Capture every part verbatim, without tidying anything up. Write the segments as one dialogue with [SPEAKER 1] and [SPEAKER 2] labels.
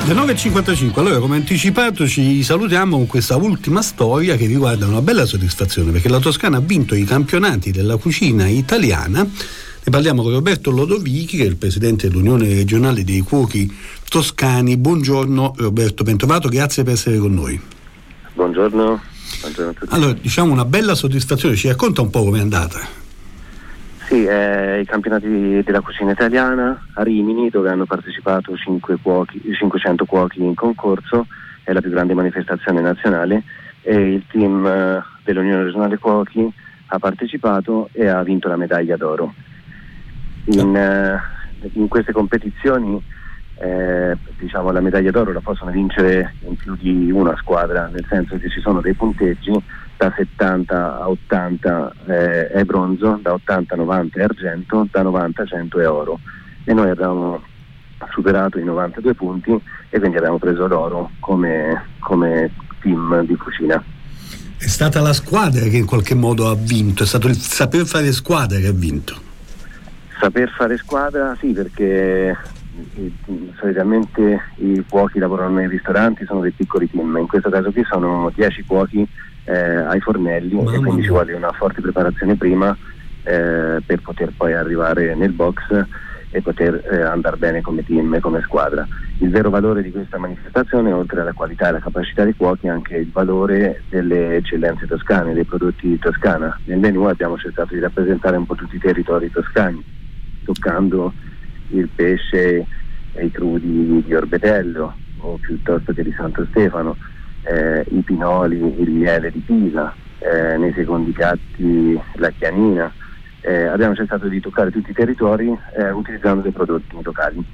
[SPEAKER 1] Le nove e cinquantacinque, allora come anticipato ci salutiamo con questa ultima storia che riguarda una bella soddisfazione, perché la Toscana ha vinto i campionati della cucina italiana. Ne parliamo con Roberto Lodovichi, che è il presidente dell'Unione Regionale dei Cuochi Toscani. Buongiorno Roberto, bentrovato, grazie per essere con noi.
[SPEAKER 2] Buongiorno, buongiorno a tutti.
[SPEAKER 1] Allora, diciamo una bella soddisfazione, ci racconta un po' com'è andata?
[SPEAKER 2] Sì, eh, i campionati della cucina italiana a Rimini, dove hanno partecipato cinque cuochi, cinquecento cuochi in concorso, è la più grande manifestazione nazionale, e il team eh, dell'Unione Regionale Cuochi ha partecipato e ha vinto la medaglia d'oro. In, eh, in queste competizioni eh, diciamo la medaglia d'oro la possono vincere in più di una squadra, nel senso che ci sono dei punteggi. Da settanta a ottanta eh, è bronzo, da ottanta a novanta è argento, da novanta a cento è oro, e noi abbiamo superato i novantadue punti e quindi abbiamo preso l'oro come, come team di cucina.
[SPEAKER 1] È stata la squadra che in qualche modo ha vinto, è stato il saper fare squadra che ha vinto.
[SPEAKER 2] Saper fare squadra, sì, perché i, solitamente i cuochi lavorano nei ristoranti, sono dei piccoli team, in questo caso qui sono dieci cuochi Eh, ai fornelli, Mamma e quindi mia. Ci vuole una forte preparazione prima eh, per poter poi arrivare nel box e poter eh, andare bene come team e come squadra. Il vero valore di questa manifestazione, oltre alla qualità e alla capacità dei cuochi, è anche il valore delle eccellenze toscane, dei prodotti toscana. Nel menù abbiamo cercato di rappresentare un po' tutti i territori toscani, toccando il pesce e i crudi di Orbetello o piuttosto che di Santo Stefano, Eh, i pinoli, il miele di Pisa, eh, nei secondi piatti la chianina. Eh, abbiamo cercato di toccare tutti i territori eh, utilizzando dei prodotti locali.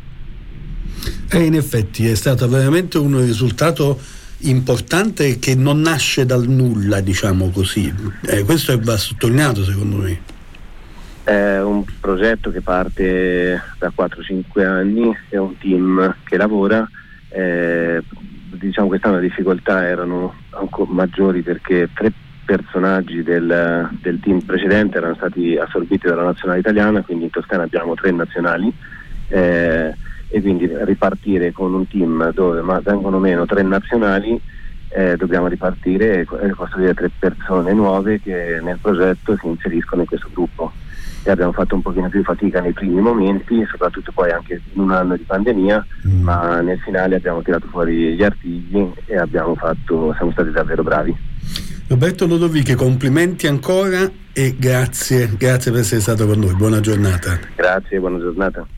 [SPEAKER 1] E in effetti è stato veramente un risultato importante che non nasce dal nulla, diciamo così. Eh, questo va sottolineato secondo me.
[SPEAKER 2] È un progetto che parte da quattro cinque anni, è un team che lavora. Eh, diciamo quest'anno le difficoltà erano ancora maggiori perché tre personaggi del, del team precedente erano stati assorbiti dalla nazionale italiana, quindi in Toscana abbiamo tre nazionali eh, e quindi ripartire con un team dove ma vengono meno tre nazionali, eh, dobbiamo ripartire e costruire tre persone nuove che nel progetto si inseriscono in questo gruppo. E abbiamo fatto un pochino più fatica nei primi momenti, soprattutto poi anche in un anno di pandemia, mm. ma nel finale abbiamo tirato fuori gli artigli e abbiamo fatto, siamo stati davvero bravi.
[SPEAKER 1] Roberto Lodovichi, complimenti ancora e grazie, grazie per essere stato con noi, buona giornata.
[SPEAKER 2] Grazie, buona giornata.